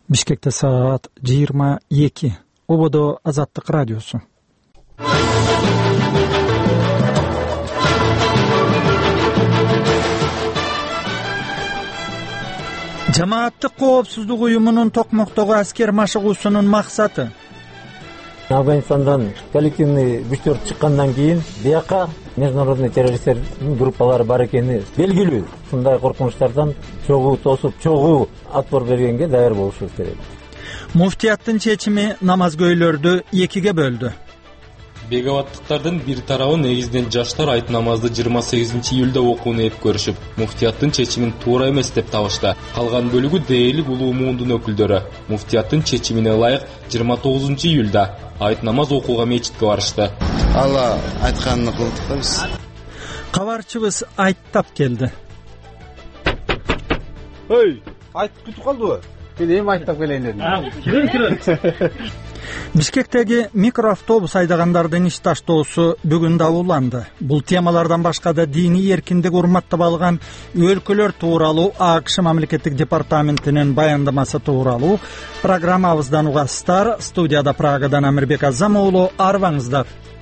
Бишкекте саат 22. Ободо Азаттык радиосу. Жамааттык коопсуздук уюмунун Токмоктогу аскер машыгуусунун максаты Афганистандан коллективный күчтөр чыккандан кийин бияка международный террористтердин группалары бар экени белгилүү. Ушундай коркунучтардан чогуу тосуп, чогуу отпор бергенге даяр болушубуз керек. Муфтияттын чечими намазгөйлөрдү экиге бөлдү. Бегаваттыктардын бир тарабы негизинен жаштар айт намазды 28-июлда окууну эп көрүшүп, муфтияттын чечимин туура эмес деп табышты. Калган бөлүгү дээрлик улуу муундун өкүлдөрү муфтияттын чечимине ылайык 29-июлда айт намаз окууга мечитке барышты. Алла айтканын кылдык да биз. Кабарчыбыз айттап келди. Ой, айт күтүп калдыбы? Келем айттап келейин дедим. Кирен. Бишкектеги микроавтобус айдагандардын иш таштоосу бүгүн да уланды. Бул темалардан башка да диний эркиндик урматтап алган өлкөлөр тууралуу АКШ мамлекеттик департаментинин баяндамасы тууралуу программабыздан угасыздар. Студияда Прагадан Амирбек Азам уулу, арбаңыздар.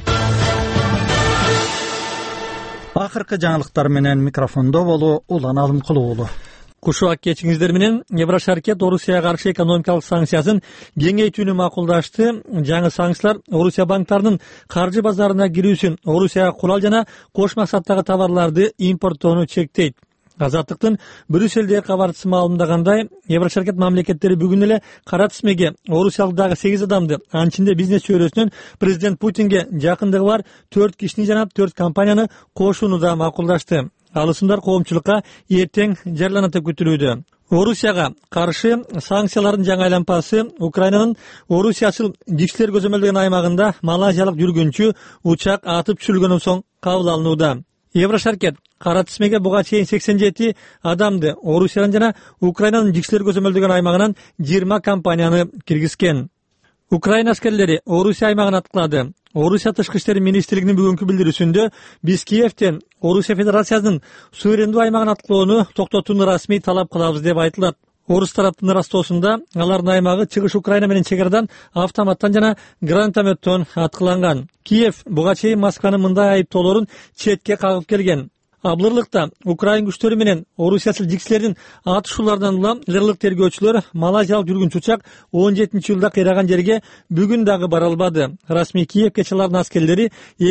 Акыркы жаңылыктар менен микрофондо болуу Улан Алымкулуу уулу. Кушуак кечиңиздер менен Еврошаркет Орусияга каршы экономикалык санкциясын кеңейтүүнү макулдашты. Жаңы санкциялар Орусия банктарынын каржы базарына кирүүсүн, Орусияга курал жана кош максаттагы товарларды импорттоону чектейт. Азаттыктын Брюссельдеги кабарчысы маалымдагандай, Еврошаркет мамлекеттери бүгүн эле кара тизмеге Орусиялык дагы 8 адамды, анын ичинде бизнес чөйрөсүнөн президент Путинге жакындыгы бар 4 кишини жана 4 компанияны кошууну да макулдашты. Алысымдар коомчулукка эртең жарыяланат деп күтүлүүдө. Орусияга каршы санкциялардын жаңы айлампасы Украинанын Орусиячыл жикчилер көзөмөлдөгөн аймагында малайзиялык жүргүнчү учак атып түшүрүлгөндөн соң кабыл алынууда. Еврошаркет кара тизмеге буга чейин 87 адамды Орусиядан жана Украинанын жикчилер көзөмөлдөгөн аймагынан 20 компанияны киргизген. Украина аскерлери Орусия аймагын аткылады. Орусия тышкы иштер министрлигинин бүгүнкү билдирүүсүндө биз Киевтен Орусия Федерациясынын суверендүү аймагын аткылоону токтотууну расмий талап кылабыз деп айтылат. Орус тараптын ырастоосунда алардын аймагы чыгыш Украина менен чегарадан автоматтан жана гранатометтон аткыланган. Киев буга чейин Москванын мындай айыптоолорун четке кагып келген. Аблырлыкта Украин күчтөрү менен Орусиячыл жикчилердин атышууларынан улам ырлык тергөөчүлөр малайзиялык жүргүнчү учак 17-июлда кыйраган жерге бүгүн дагы бара албады. Расмий Киев кечилардын аскерлери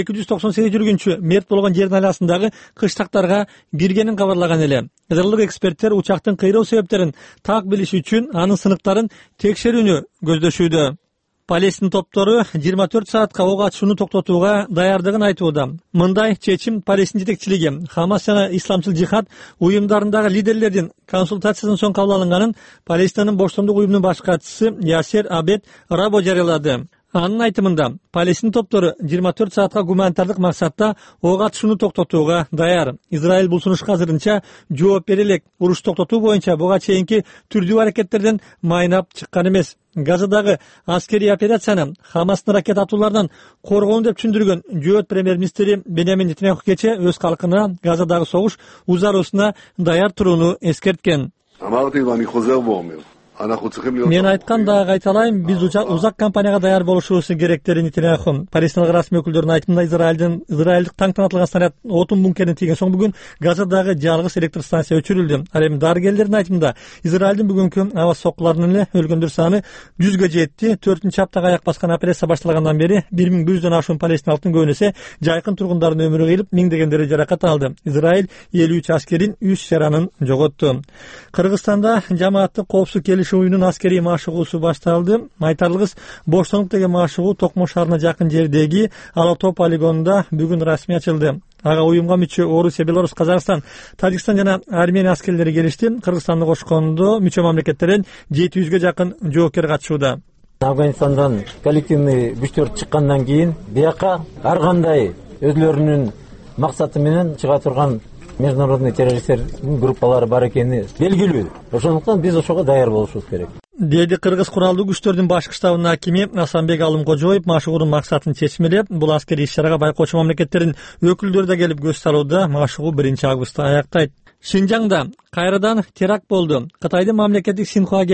298 жүргүнчү мерт болгон жердин айласындагы кыштактарга киргенин кабарлаган эле. Ырлык эксперттер учактын кыйроо себептерин так билиш үчүн анын сыныктарын текшерүүнү көздөшүүдө. Палестин топтору 24 саатка ок атышууну токтотууга даярдыгын айтууда. Мындай чечим Палестин жетекчилиги, Хамас жана Исламчыл жихад уюмдарындагы лидерлердин консультациясынан соң кабыл алынганын Палестиндин боштомдук уюмунун баш катчысы Ясер Абед Рабо жарыялады. Анын айтымында, Палестин топтору 24 саатка гуманитардык максатта ок атышууну токтотууга даяр. Израиль бул сунушка азырынча жооп бере элек. Уруш токтотуу боюнча буга чейинки түрдүү аракеттерден майнап чыккан эмес. Газадагы аскерий операцияны Хамастын ракета атууларынан коргоон деп түшүндүргөн жөөт премьер-министри Беньямин Нетаньяху кече өз калкына Газадагы согуш узаруусуна даяр турууну эскерткен. Мен айткан дагы айталайм, биз узак кампанияга даяр болушубуз керек деди Нетаньяху. Палестиналык расмий өкүлдөрдүн айтымында Израилдик таңктан атылган снаряд отун бункерине тийген соң бүгүн Газадагы жалгыз электр станция өчүрүлдү. Ал эми дарыгерлердин айтымында Израилдин бүгүнкү аба соккуларынын эле өлгөндөр саны 100га жетти. 4-нчы аптага аяк баскан операция башталгандан бери 1100дөн ашуун палестиналыктын көбүнесе жайкын тургундардын өмүрү кыйылып, миңдегендери жаракат алды. Израиль 53 аскерин 3 жаранын жоготту. Кыргызстанда жамааттык коопсуздук уюнун аскерий машыгуусу башталды. Айтарлыгыбыз Боштонук деген машыгуу Токмо шаарына жакын жердеги Алатоо полигонунда бүгүн расмий ачылды. Ага уюмга мүчө Орусия, Беларусь, Казакстан, Тажикстан жана Армения аскерлери келишти. Кыргызстанды кошкондо мүчө мамлекеттерден 700ге жакын жоокер катышууда. Афганистандан коллективный күчтөр чыккандан кийин бияка ар кандай өзлөрүнүн максаты менен чыга турган международный террористтердин группалары бар экени белгилүү. Ошондуктан биз ошого даяр болушубуз керек. Деди кыргыз куралдуу күчтөрдүн башкы штабынын акими Асанбек Алымкожоев машыгуунун максатын чечмелеп, бул аскерий иш-чарага байкоочу мамлекеттердин өкүлдөрү да келип көз салууда. Машыгуу 1-августта аяктайт. Шинжаңда кайрадан теракт болду. Кытайдын мамлекеттик Синхуа